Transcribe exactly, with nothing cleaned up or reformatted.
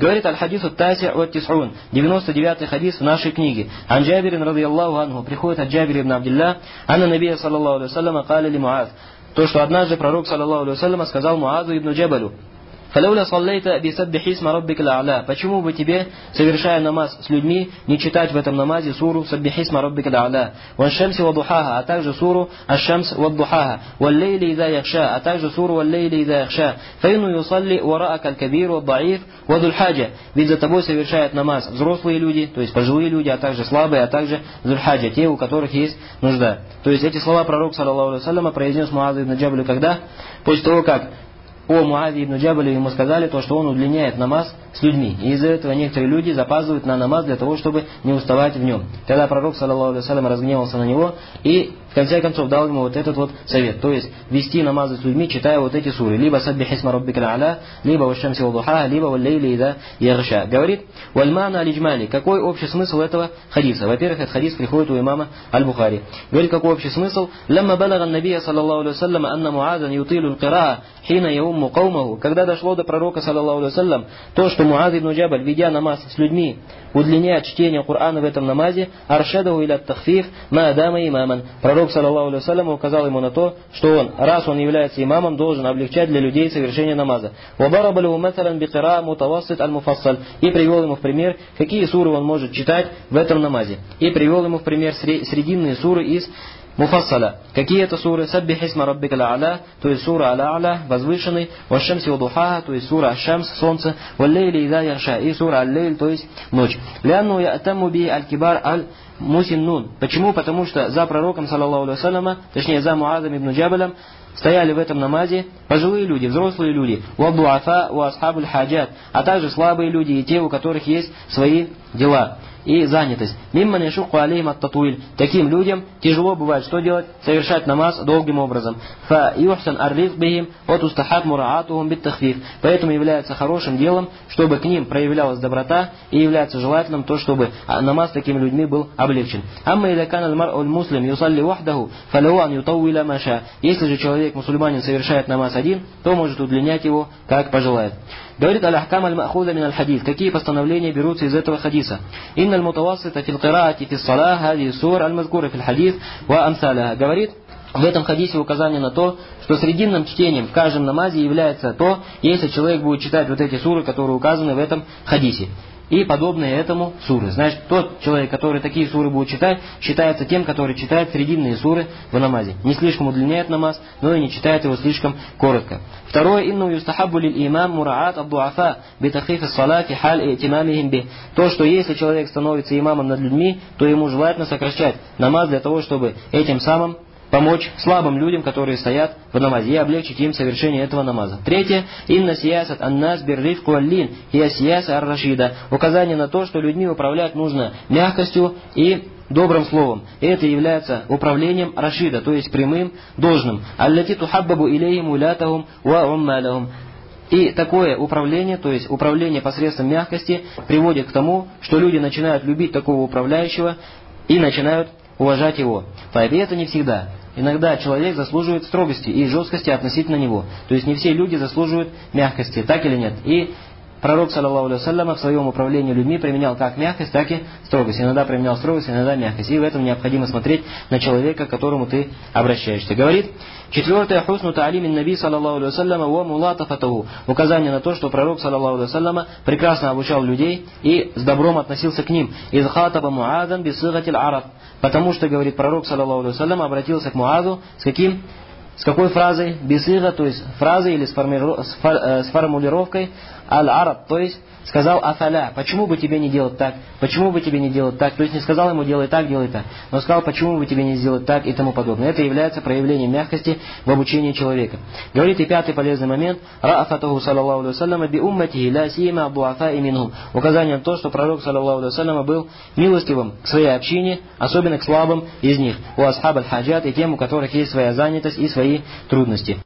Говорит аль-хадис ат-таси' ва ат-тис'ун, девяносто девятый хадис в нашей книге. Ан Джабирин радийаллаху анху, приходит от Джабира ибн Абдилля, анна набия саллаллаху алейхи вассаляма каля ли Муаз. То, что однажды пророк саллаллаху алейхи вассаляма сказал Муазу ибн Джабалю: «Фалауля саллайта бисаббих исма раббика а'ля». Почему бы тебе, совершая намаз с людьми, не читать в этом намазе суру «Саббих исма раббика а'ля», «Ван шамси ва духаха», а также суру «Аш-шамс ва духаха», «Вал лейли иза яхша», а также суру «Вал лейли иза яхша». «Фаину юсалли вараак аль-кабир ва даиф ва дуль-хаджа». Ведь за тобой совершают намаз взрослые люди, то есть пожилые люди, а также слабые, а также зуль-хаджа, те, у которых есть нужда. То есть эти слова пророк саллаллаху алейхи ва саллям произнес Муазу ибн Джабалю когда? После того, как о Муазе ибн Джабале ему сказали то, что он удлиняет намаз с людьми. И из-за этого некоторые люди запаздывают на намаз для того, чтобы не уставать в нем. Тогда пророк, саллаллаху алейхи ва саллям, разгневался на него и в конце концов дал ему вот этот вот совет. То есть вести намазы с людьми, читая вот эти суры. Либо «Саббих исма раббика а'ля», либо «Ваш-шамси ва духаха», либо «Вал-лейли иза ягша». Говорит «Валь-мана аль-иджмали». Какой общий смысл этого хадиса? Во-первых, этот хадис приходит у имама Аль-Бухари. Говорит, какой общий смысл? «Лямма балага набия, саллаллаху алейхи ва саллям, анна Муазан ютилу аль-кираа, хина яумму каумаху». Когда дошло до пророка, саллаллаху алейхи ва саллям, то, что Муаз ибн Джабаль, ведя намаз с людьми, удлиняет чтение Корана в этом намазе, аршадаху иля тахфиф ма адама имаман. Пророк, саллаллаху алейхи ва саллям, указал ему на то, что он, раз он является имамом, должен облегчать для людей совершение намаза. وَضَرَبَ لَهُ مَثَلًا بِقِرَاءٍ مُتَوَسِّطٍ الْمُفَصَّلٍ. И привел ему в пример, какие суры он может читать в этом намазе. И привел ему в пример срединные суры из Муфассаля. Какие это суры? «Саббих исма раббика а'ля», то есть сура а'ля, возвышенный, «Ваш-шамси ва духаха», то есть сура аш-шамс, солнце, «Вал-лейли иза яхша», и сура аль-лейль, то есть ночь. «Лянну я'тамму би аль-кибар аль-мусиннун». Почему? Потому что за пророком, саллаллаху алейхи ва саллям, точнее за Муазом ибн Джабалем, стояли в этом намазе пожилые люди, взрослые люди, «Ва-ду'афа ва-асхабуль хаджат», а также слабые люди и те, у которых есть свои дела и занятость. Мимман яшуку алейхим ат-татуиль. Таким людям тяжело бывает что делать? Совершать намаз долгим образом. Фа юхсан ар-риф бихим ва тустахаб мураатухум бит-тахфиф. Поэтому является хорошим делом, чтобы к ним проявлялась доброта, и является желательным то, чтобы намаз с такими людьми был облегчен. Амма иля кан аль-мар'у аль-муслим юсалли вахдаху фалау ан ютауиля маша. Если же человек мусульманин совершает намаз один, то может удлинять его как пожелает. Говорит аль-ахкам аль-махуда мин аль-хадис. Какие постановления берутся из этого хадиса? Инна аль-мутавассита фил кираати фис салах хади сур аль-мазкура фил хадис ва амсаляха. Говорит в этом хадисе указание на то, что срединным чтением в каждом намазе является то, если человек будет читать вот эти суры, которые указаны в этом хадисе. И подобные этому суры. Значит, тот человек, который такие суры будет читать, считается тем, который читает срединные суры в намазе. Не слишком удлиняет намаз, но и не читает его слишком коротко. Второе, инну юстахаббу лиль имам мураат ад-дуафа битахфиф ас-салати халь и'тимамихим бих. То, что если человек становится имамом над людьми, то ему желательно сокращать намаз для того, чтобы этим самым помочь слабым людям, которые стоят в намазе, и облегчить им совершение этого намаза. Третье. Инна сиясат аннас биррифку аллин хия сияса ар-рашида. Указание на то, что людьми управлять нужно мягкостью и добрым словом. И это является управлением рашида, то есть прямым, должным. Аллати тухаббабу илейхим улятахум ва уммалахум. И такое управление, то есть управление посредством мягкости, приводит к тому, что люди начинают любить такого управляющего и начинают уважать его. И это не всегда. Иногда человек заслуживает строгости и жесткости относительно него. То есть не все люди заслуживают мягкости, так или нет. И пророк, саллаллаху алейхи ва саллям, в своем управлении людьми применял как мягкость, так и строгость. Иногда применял строгость, иногда мягкость. И в этом необходимо смотреть на человека, к которому ты обращаешься. Говорит, четвертое, хусну та'алимин наби, саллаллаху алейхи ва саллям, ва мулатафатаху. Указание на то, что пророк, саллаллаху алейхи ва саллям, прекрасно обучал людей и с добром относился к ним. Из хатаба Муазан бисыгатиль араб. Потому что, говорит пророк, саллаллаху алейхи ва саллям, обратился к Муазу с каким? С какой фразой? Бисыга, то есть фразой или с формулировкой аль-араб, то есть сказал афаля, почему бы тебе не делать так, почему бы тебе не делать так, то есть не сказал ему делай так, делай так, но сказал почему бы тебе не сделать так и тому подобное. Это является проявлением мягкости в обучении человека. Говорит и пятый полезный момент, ра'афатаху саллаллаху алейхи ва саллям би умматихи ла сима дуафа минхум. Указание на то, что пророк саллаллаху алейхи ва саллям был милостивым к своей общине, особенно к слабым из них, у асхаб аль-хаджат и тем, у которых есть своя занятость и свои трудности.